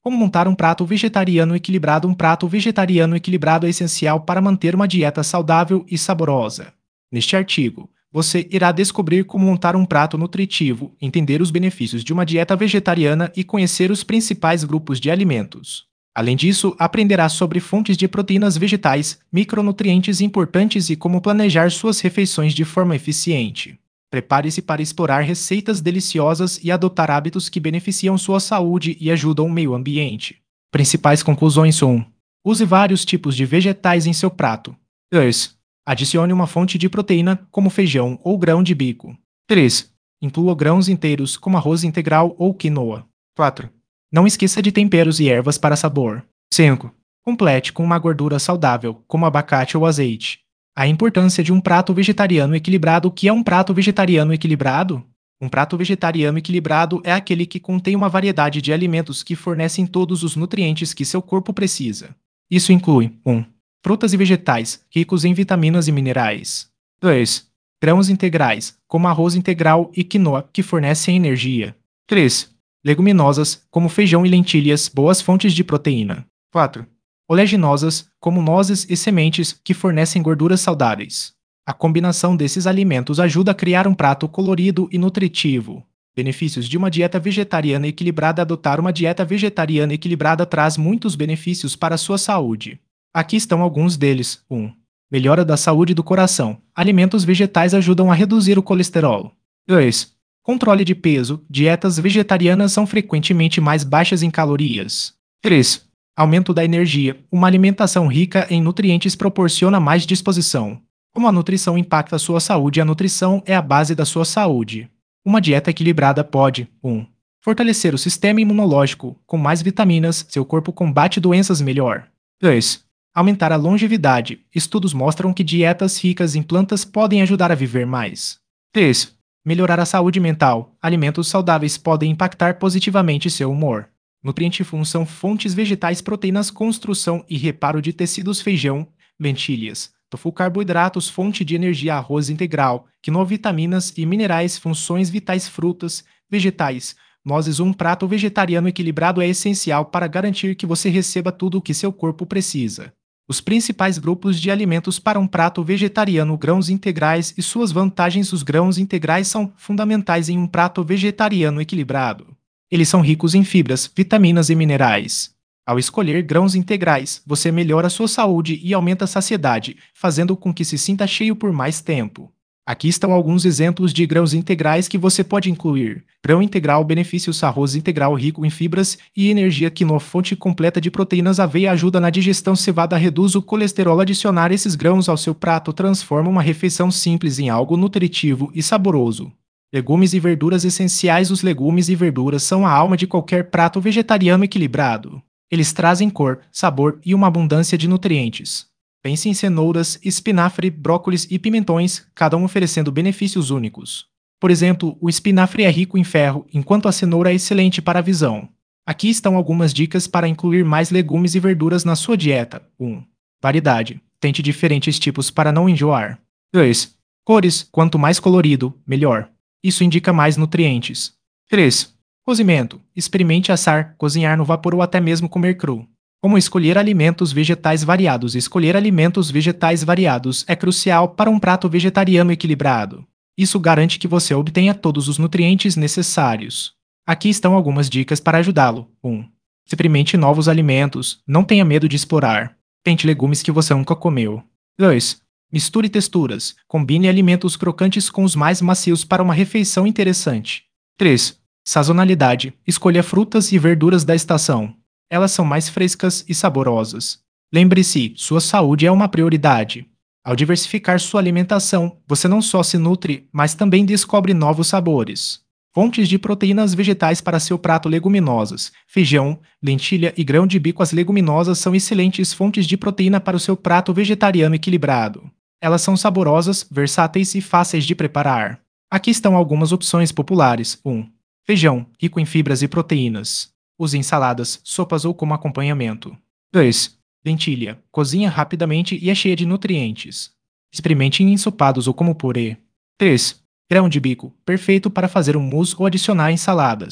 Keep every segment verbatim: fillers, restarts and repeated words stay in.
Como montar um prato vegetariano equilibrado? Um prato vegetariano equilibrado é essencial para manter uma dieta saudável e saborosa. Neste artigo, você irá descobrir como montar um prato nutritivo, entender os benefícios de uma dieta vegetariana e conhecer os principais grupos de alimentos. Além disso, aprenderá sobre fontes de proteínas vegetais, micronutrientes importantes e como planejar suas refeições de forma eficiente. Prepare-se para explorar receitas deliciosas e adotar hábitos que beneficiam sua saúde e ajudam o meio ambiente. Principais conclusões: um. Use vários tipos de vegetais em seu prato. dois. Adicione uma fonte de proteína, como feijão ou grão de bico. três. Inclua grãos inteiros, como arroz integral ou quinoa. quatro. Não esqueça de temperos e ervas para sabor. cinco. Complete com uma gordura saudável, como abacate ou azeite. A importância de um prato vegetariano equilibrado. O que é um prato vegetariano equilibrado? Um prato vegetariano equilibrado é aquele que contém uma variedade de alimentos que fornecem todos os nutrientes que seu corpo precisa. Isso inclui um. Frutas e vegetais, ricos em vitaminas e minerais. dois. Grãos integrais, como arroz integral e quinoa, que fornecem energia. três. Leguminosas, como feijão e lentilhas, boas fontes de proteína. quatro. Oleaginosas, como nozes e sementes, que fornecem gorduras saudáveis. A combinação desses alimentos ajuda a criar um prato colorido e nutritivo. Benefícios de uma dieta vegetariana equilibrada. Adotar uma dieta vegetariana equilibrada traz muitos benefícios para a sua saúde. Aqui estão alguns deles. um. Melhora da saúde do coração. Alimentos vegetais ajudam a reduzir o colesterol. dois. Controle de peso. Dietas vegetarianas são frequentemente mais baixas em calorias. três. Aumento da energia. Uma alimentação rica em nutrientes proporciona mais disposição. Como a nutrição impacta a sua saúde? A nutrição é a base da sua saúde. Uma dieta equilibrada pode: um. Fortalecer o sistema imunológico. Com mais vitaminas, seu corpo combate doenças melhor. dois. Aumentar a longevidade. Estudos mostram que dietas ricas em plantas podem ajudar a viver mais. três. Melhorar a saúde mental. Alimentos saudáveis podem impactar positivamente seu humor. Nutriente função: fontes vegetais, proteínas, construção e reparo de tecidos, feijão, lentilhas, tofu, carboidratos, fonte de energia, arroz integral, quinoa, vitaminas e minerais, funções vitais, frutas, vegetais, nozes. Um prato vegetariano equilibrado é essencial para garantir que você receba tudo o que seu corpo precisa. Os principais grupos de alimentos para um prato vegetariano: grãos integrais e suas vantagens. Os grãos integrais são fundamentais em um prato vegetariano equilibrado. Eles são ricos em fibras, vitaminas e minerais. Ao escolher grãos integrais, você melhora a sua saúde e aumenta a saciedade, fazendo com que se sinta cheio por mais tempo. Aqui estão alguns exemplos de grãos integrais que você pode incluir. Grão integral: benefícios: arroz integral rico em fibras e energia, quinoa, fonte completa de proteínas, aveia ajuda na digestão, cevada reduz o colesterol. Adicionar esses grãos ao seu prato transforma uma refeição simples em algo nutritivo e saboroso. Legumes e verduras essenciais. Os legumes e verduras são a alma de qualquer prato vegetariano equilibrado. Eles trazem cor, sabor e uma abundância de nutrientes. Pense em cenouras, espinafre, brócolis e pimentões, cada um oferecendo benefícios únicos. Por exemplo, o espinafre é rico em ferro, enquanto a cenoura é excelente para a visão. Aqui estão algumas dicas para incluir mais legumes e verduras na sua dieta. um. Variedade. Tente diferentes tipos para não enjoar. dois. Cores. Quanto mais colorido, melhor. Isso indica mais nutrientes. três. Cozimento. Experimente assar, cozinhar no vapor ou até mesmo comer cru. Como escolher alimentos vegetais variados? Escolher alimentos vegetais variados é crucial para um prato vegetariano equilibrado. Isso garante que você obtenha todos os nutrientes necessários. Aqui estão algumas dicas para ajudá-lo. um. Experimente novos alimentos. Não tenha medo de explorar. Tente legumes que você nunca comeu. dois. Misture texturas. Combine alimentos crocantes com os mais macios para uma refeição interessante. três. Sazonalidade. Escolha frutas e verduras da estação. Elas são mais frescas e saborosas. Lembre-se, sua saúde é uma prioridade. Ao diversificar sua alimentação, você não só se nutre, mas também descobre novos sabores. Fontes de proteínas vegetais para seu prato: leguminosas. Feijão, lentilha e grão de bico. As leguminosas são excelentes fontes de proteína para o seu prato vegetariano equilibrado. Elas são saborosas, versáteis e fáceis de preparar. Aqui estão algumas opções populares. um. Feijão, rico em fibras e proteínas. Use em saladas, sopas ou como acompanhamento. dois. Lentilha. Cozinha rapidamente e é cheia de nutrientes. Experimente em ensopados ou como purê. três. Grão de bico. Perfeito para fazer um mousse ou adicionar em saladas.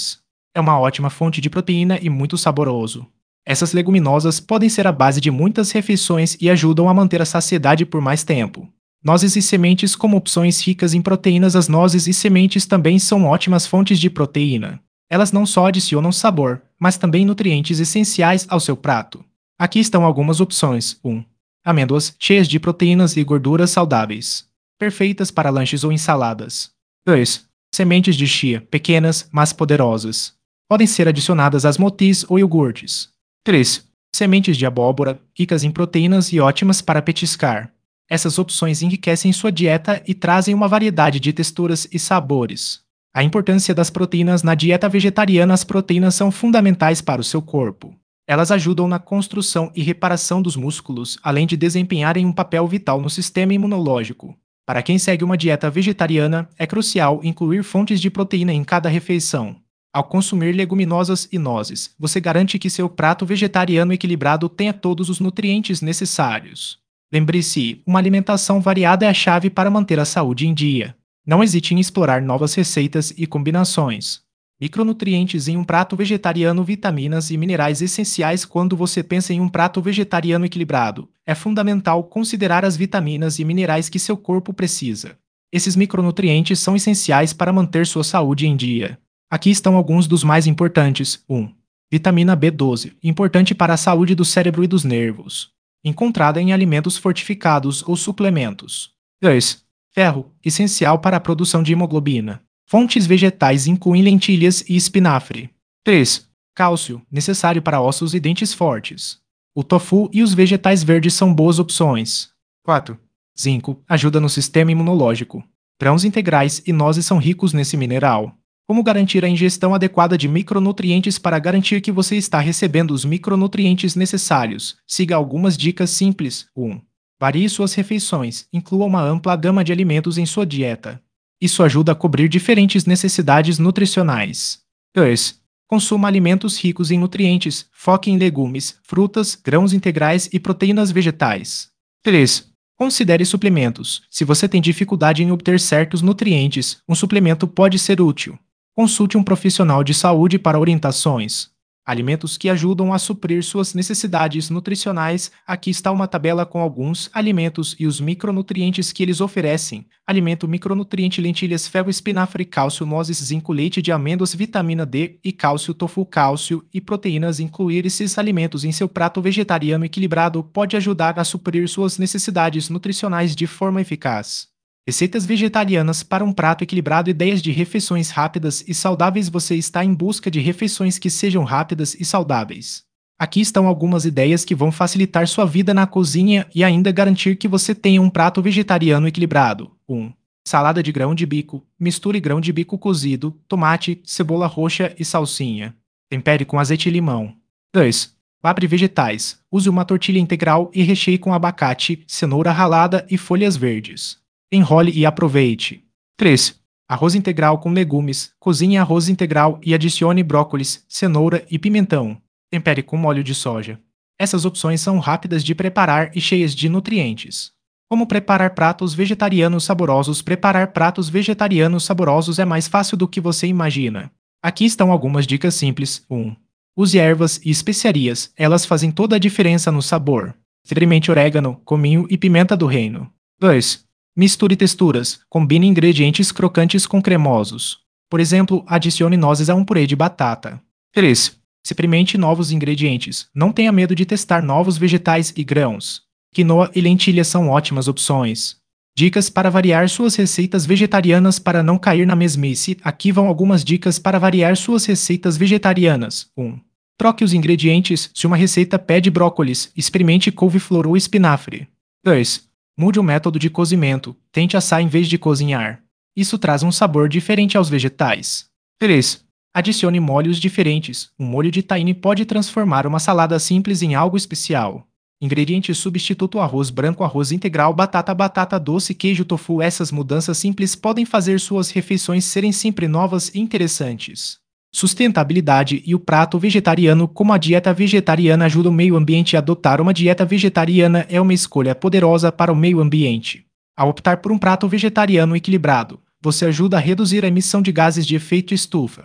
É uma ótima fonte de proteína e muito saboroso. Essas leguminosas podem ser a base de muitas refeições e ajudam a manter a saciedade por mais tempo. Nozes e sementes como opções ricas em proteínas. As nozes e sementes também são ótimas fontes de proteína. Elas não só adicionam sabor, mas também nutrientes essenciais ao seu prato. Aqui estão algumas opções. um. Amêndoas, cheias de proteínas e gorduras saudáveis. Perfeitas para lanches ou ensaladas. dois. Sementes de chia, pequenas, mas poderosas. Podem ser adicionadas a smoothies ou iogurtes. três. Sementes de abóbora, ricas em proteínas e ótimas para petiscar. Essas opções enriquecem sua dieta e trazem uma variedade de texturas e sabores. A importância das proteínas na dieta vegetariana. As proteínas são fundamentais para o seu corpo. Elas ajudam na construção e reparação dos músculos, além de desempenharem um papel vital no sistema imunológico. Para quem segue uma dieta vegetariana, é crucial incluir fontes de proteína em cada refeição. Ao consumir leguminosas e nozes, você garante que seu prato vegetariano equilibrado tenha todos os nutrientes necessários. Lembre-se, uma alimentação variada é a chave para manter a saúde em dia. Não hesite em explorar novas receitas e combinações. Micronutrientes em um prato vegetariano. Vitaminas e minerais essenciais. Quando você pensa em um prato vegetariano equilibrado, é fundamental considerar as vitaminas e minerais que seu corpo precisa. Esses micronutrientes são essenciais para manter sua saúde em dia. Aqui estão alguns dos mais importantes. um. Vitamina B doze, importante para a saúde do cérebro e dos nervos. Encontrada em alimentos fortificados ou suplementos. dois. Ferro, essencial para a produção de hemoglobina. Fontes vegetais incluem lentilhas e espinafre. três. Cálcio, necessário para ossos e dentes fortes. O tofu e os vegetais verdes são boas opções. quatro. Zinco, ajuda no sistema imunológico. Grãos integrais e nozes são ricos nesse mineral. Como garantir a ingestão adequada de micronutrientes? Para garantir que você está recebendo os micronutrientes necessários, siga algumas dicas simples. um. Varie suas refeições, inclua uma ampla gama de alimentos em sua dieta. Isso ajuda a cobrir diferentes necessidades nutricionais. dois. Consuma alimentos ricos em nutrientes, foque em legumes, frutas, grãos integrais e proteínas vegetais. três. Considere suplementos. Se você tem dificuldade em obter certos nutrientes, um suplemento pode ser útil. Consulte um profissional de saúde para orientações. Alimentos que ajudam a suprir suas necessidades nutricionais. Aqui está uma tabela com alguns alimentos e os micronutrientes que eles oferecem. Alimento micronutriente: lentilhas, ferro, espinafre, cálcio, nozes, zinco, leite de amêndoas, vitamina D e cálcio, tofu, cálcio e proteínas. Incluir esses alimentos em seu prato vegetariano equilibrado pode ajudar a suprir suas necessidades nutricionais de forma eficaz. Receitas vegetarianas para um prato equilibrado. Ideias de refeições rápidas e saudáveis. Você está em busca de refeições que sejam rápidas e saudáveis. Aqui estão algumas ideias que vão facilitar sua vida na cozinha e ainda garantir que você tenha um prato vegetariano equilibrado. um. Salada de grão de bico. Misture grão de bico cozido, tomate, cebola roxa e salsinha. Tempere com azeite e limão. dois. Abra vegetais. Use uma tortilha integral e recheie com abacate, cenoura ralada e folhas verdes. Enrole e aproveite. três. Arroz integral com legumes. Cozinhe arroz integral e adicione brócolis, cenoura e pimentão. Tempere com óleo de soja. Essas opções são rápidas de preparar e cheias de nutrientes. Como preparar pratos vegetarianos saborosos? Preparar pratos vegetarianos saborosos é mais fácil do que você imagina. Aqui estão algumas dicas simples. um. Use ervas e especiarias. Elas fazem toda a diferença no sabor. Experimente orégano, cominho e pimenta do reino. dois. Misture texturas. Combine ingredientes crocantes com cremosos. Por exemplo, adicione nozes a um purê de batata. três. Experimente novos ingredientes. Não tenha medo de testar novos vegetais e grãos. Quinoa e lentilha são ótimas opções. Dicas para variar suas receitas vegetarianas. Para não cair na mesmice, aqui vão algumas dicas para variar suas receitas vegetarianas. um. Troque os ingredientes. Se uma receita pede brócolis, experimente couve-flor ou espinafre. dois. Mude o método de cozimento. Tente assar em vez de cozinhar. Isso traz um sabor diferente aos vegetais. três. Adicione molhos diferentes. Um molho de tahine pode transformar uma salada simples em algo especial. Ingredientes substituto: arroz branco, arroz integral, batata, batata doce, queijo, tofu. Essas mudanças simples podem fazer suas refeições serem sempre novas e interessantes. Sustentabilidade e o prato vegetariano. Como a dieta vegetariana ajuda o meio ambiente, adotar uma dieta vegetariana é uma escolha poderosa para o meio ambiente. Ao optar por um prato vegetariano equilibrado, você ajuda a reduzir a emissão de gases de efeito estufa.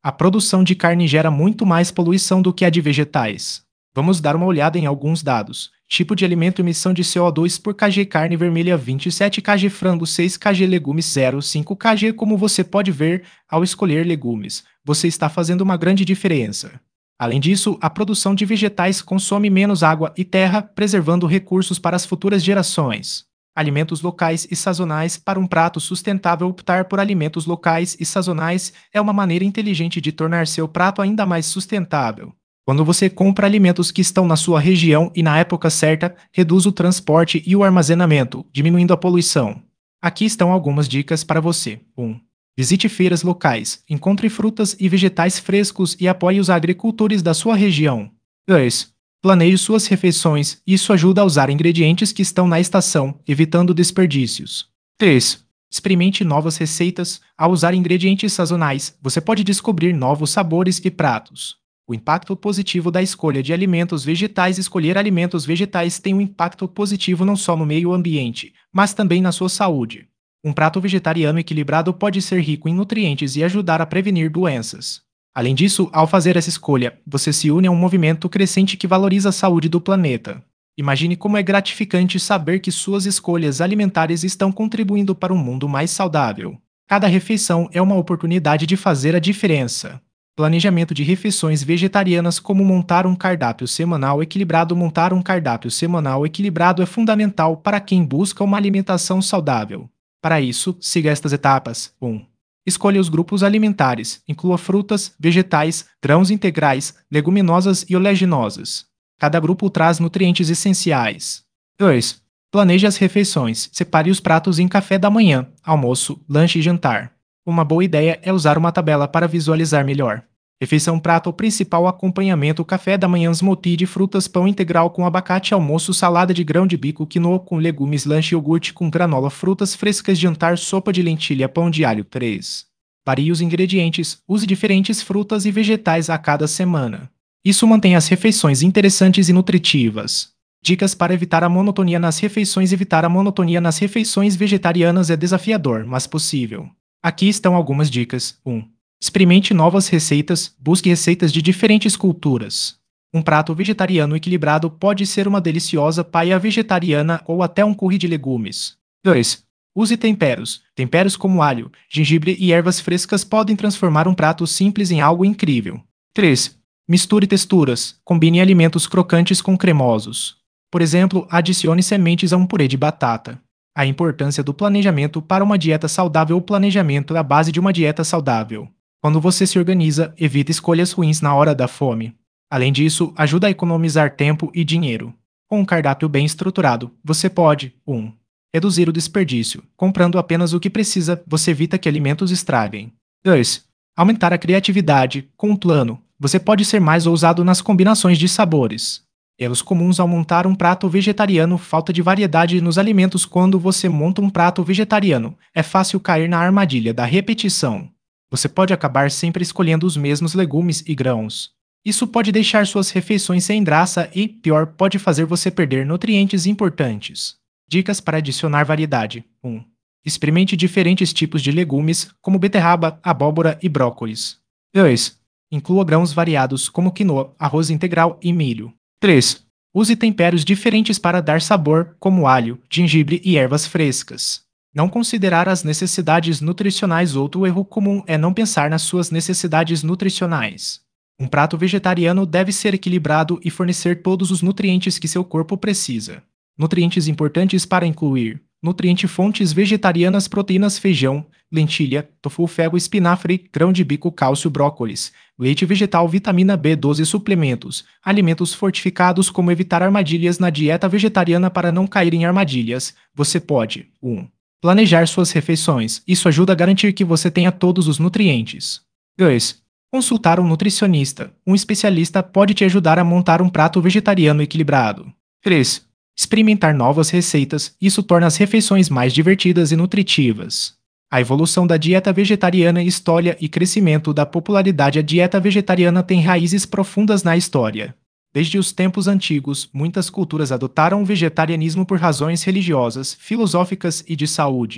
A produção de carne gera muito mais poluição do que a de vegetais. Vamos dar uma olhada em alguns dados. Tipo de alimento: emissão de C O dois por kg carne vermelha vinte e sete kg frango seis kg legumes zero vírgula cinco kg. Como você pode ver, ao escolher legumes, você está fazendo uma grande diferença. Além disso, a produção de vegetais consome menos água e terra, preservando recursos para as futuras gerações. Alimentos locais e sazonais: para um prato sustentável, optar por alimentos locais e sazonais é uma maneira inteligente de tornar seu prato ainda mais sustentável. Quando você compra alimentos que estão na sua região e na época certa, reduz o transporte e o armazenamento, diminuindo a poluição. Aqui estão algumas dicas para você. um. Visite feiras locais, encontre frutas e vegetais frescos e apoie os agricultores da sua região. dois. Planeje suas refeições, isso ajuda a usar ingredientes que estão na estação, evitando desperdícios. três. Experimente novas receitas. Ao usar ingredientes sazonais, você pode descobrir novos sabores e pratos. O impacto positivo da escolha de alimentos vegetais: escolher alimentos vegetais tem um impacto positivo não só no meio ambiente, mas também na sua saúde. Um prato vegetariano equilibrado pode ser rico em nutrientes e ajudar a prevenir doenças. Além disso, ao fazer essa escolha, você se une a um movimento crescente que valoriza a saúde do planeta. Imagine como é gratificante saber que suas escolhas alimentares estão contribuindo para um mundo mais saudável. Cada refeição é uma oportunidade de fazer a diferença. Planejamento de refeições vegetarianas: como montar um cardápio semanal equilibrado. Montar um cardápio semanal equilibrado é fundamental para quem busca uma alimentação saudável. Para isso, siga estas etapas. um. Escolha os grupos alimentares. Inclua frutas, vegetais, grãos integrais, leguminosas e oleaginosas. Cada grupo traz nutrientes essenciais. dois. Planeje as refeições. Separe os pratos em café da manhã, almoço, lanche e jantar. Uma boa ideia é usar uma tabela para visualizar melhor. Refeição: prato principal, acompanhamento, café da manhã, smoothie de frutas, pão integral com abacate, almoço, salada de grão de bico, quinoa com legumes, lanche, iogurte com granola, frutas frescas, jantar, sopa de lentilha, pão de alho. três. Varie os ingredientes, use diferentes frutas e vegetais a cada semana. Isso mantém as refeições interessantes e nutritivas. Dicas para evitar a monotonia nas refeições: evitar a monotonia nas refeições vegetarianas é desafiador, mas possível. Aqui estão algumas dicas. um. Experimente novas receitas, busque receitas de diferentes culturas. Um prato vegetariano equilibrado pode ser uma deliciosa paella vegetariana ou até um curry de legumes. dois. Use temperos. Temperos como alho, gengibre e ervas frescas podem transformar um prato simples em algo incrível. três. Misture texturas. Combine alimentos crocantes com cremosos. Por exemplo, adicione sementes a um purê de batata. A importância do planejamento para uma dieta saudável: o planejamento é a base de uma dieta saudável. Quando você se organiza, evita escolhas ruins na hora da fome. Além disso, ajuda a economizar tempo e dinheiro. Com um cardápio bem estruturado, você pode: um. Reduzir o desperdício. Comprando apenas o que precisa, você evita que alimentos estraguem. dois. Aumentar a criatividade. Com um plano, você pode ser mais ousado nas combinações de sabores. Erros comuns ao montar um prato vegetariano: falta de variedade nos alimentos. Quando você monta um prato vegetariano, é fácil cair na armadilha da repetição. Você pode acabar sempre escolhendo os mesmos legumes e grãos. Isso pode deixar suas refeições sem graça e, pior, pode fazer você perder nutrientes importantes. Dicas para adicionar variedade. um. Experimente diferentes tipos de legumes, como beterraba, abóbora e brócolis. dois. Inclua grãos variados, como quinoa, arroz integral e milho. três. Use temperos diferentes para dar sabor, como alho, gengibre e ervas frescas. Não considerar as necessidades nutricionais. Outro erro comum é não pensar nas suas necessidades nutricionais. Um prato vegetariano deve ser equilibrado e fornecer todos os nutrientes que seu corpo precisa. Nutrientes importantes para incluir: nutriente fontes vegetarianas, proteínas, feijão, lentilha, tofu, fego, espinafre, grão de bico, cálcio, brócolis, leite vegetal, vitamina B doze, suplementos, alimentos fortificados. Como evitar armadilhas na dieta vegetariana? Para não cair em armadilhas, você pode: um. Planejar suas refeições. Isso ajuda a garantir que você tenha todos os nutrientes. dois. Consultar um nutricionista. Um especialista pode te ajudar a montar um prato vegetariano equilibrado. três. Experimentar novas receitas. Isso torna as refeições mais divertidas e nutritivas. A evolução da dieta vegetariana, história e crescimento da popularidade. A dieta vegetariana tem raízes profundas na história. Desde os tempos antigos, muitas culturas adotaram o vegetarianismo por razões religiosas, filosóficas e de saúde.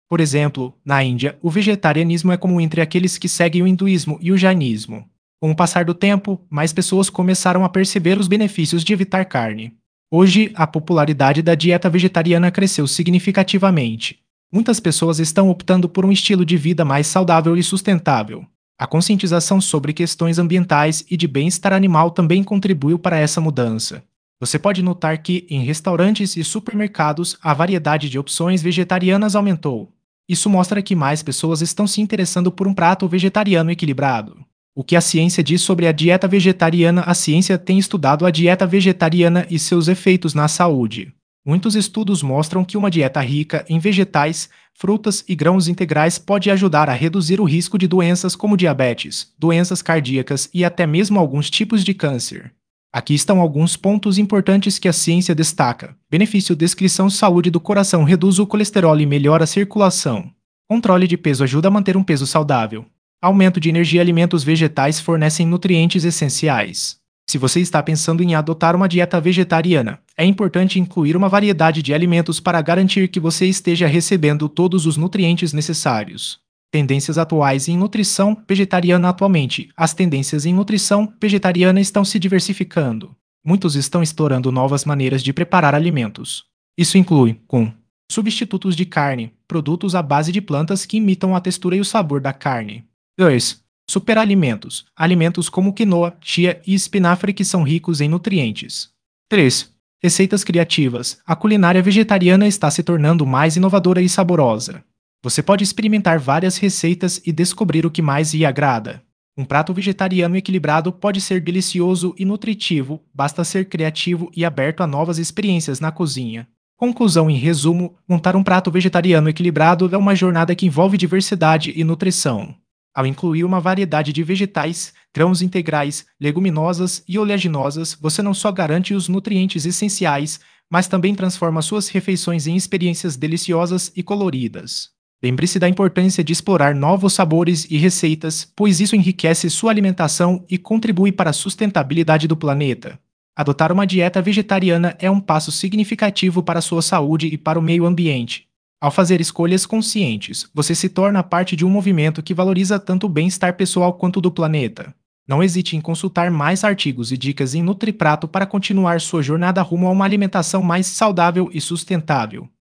Por exemplo, na Índia, o vegetarianismo é comum entre aqueles que seguem o hinduísmo e o jainismo. Com o passar do tempo, mais pessoas começaram a perceber os benefícios de evitar carne. Hoje, a popularidade da dieta vegetariana cresceu significativamente. Muitas pessoas estão optando por um estilo de vida mais saudável e sustentável. A conscientização sobre questões ambientais e de bem-estar animal também contribuiu para essa mudança. Você pode notar que, em restaurantes e supermercados, a variedade de opções vegetarianas aumentou. Isso mostra que mais pessoas estão se interessando por um prato vegetariano equilibrado. O que a ciência diz sobre a dieta vegetariana? A ciência tem estudado a dieta vegetariana e seus efeitos na saúde. Muitos estudos mostram que uma dieta rica em vegetais, frutas e grãos integrais pode ajudar a reduzir o risco de doenças como diabetes, doenças cardíacas e até mesmo alguns tipos de câncer. Aqui estão alguns pontos importantes que a ciência destaca. Benefício: descrição: saúde do coração, reduz o colesterol e melhora a circulação. Controle de peso, ajuda a manter um peso saudável. Aumento de energia, alimentos vegetais fornecem nutrientes essenciais. Se você está pensando em adotar uma dieta vegetariana, é importante incluir uma variedade de alimentos para garantir que você esteja recebendo todos os nutrientes necessários. Tendências atuais em nutrição vegetariana. Atualmente, as tendências em nutrição vegetariana estão se diversificando. Muitos estão explorando novas maneiras de preparar alimentos. Isso inclui com substitutos de carne, produtos à base de plantas que imitam a textura e o sabor da carne. dois. Superalimentos, alimentos como quinoa, chia e espinafre que são ricos em nutrientes. três. Receitas criativas. A culinária vegetariana está se tornando mais inovadora e saborosa. Você pode experimentar várias receitas e descobrir o que mais lhe agrada. Um prato vegetariano equilibrado pode ser delicioso e nutritivo, basta ser criativo e aberto a novas experiências na cozinha. Conclusão: em resumo, montar um prato vegetariano equilibrado é uma jornada que envolve diversidade e nutrição. Ao incluir uma variedade de vegetais, grãos integrais, leguminosas e oleaginosas, você não só garante os nutrientes essenciais, mas também transforma suas refeições em experiências deliciosas e coloridas. Lembre-se da importância de explorar novos sabores e receitas, pois isso enriquece sua alimentação e contribui para a sustentabilidade do planeta. Adotar uma dieta vegetariana é um passo significativo para a sua saúde e para o meio ambiente. Ao fazer escolhas conscientes, você se torna parte de um movimento que valoriza tanto o bem-estar pessoal quanto do planeta. Não hesite em consultar mais artigos e dicas em NutriPrato para continuar sua jornada rumo a uma alimentação mais saudável e sustentável.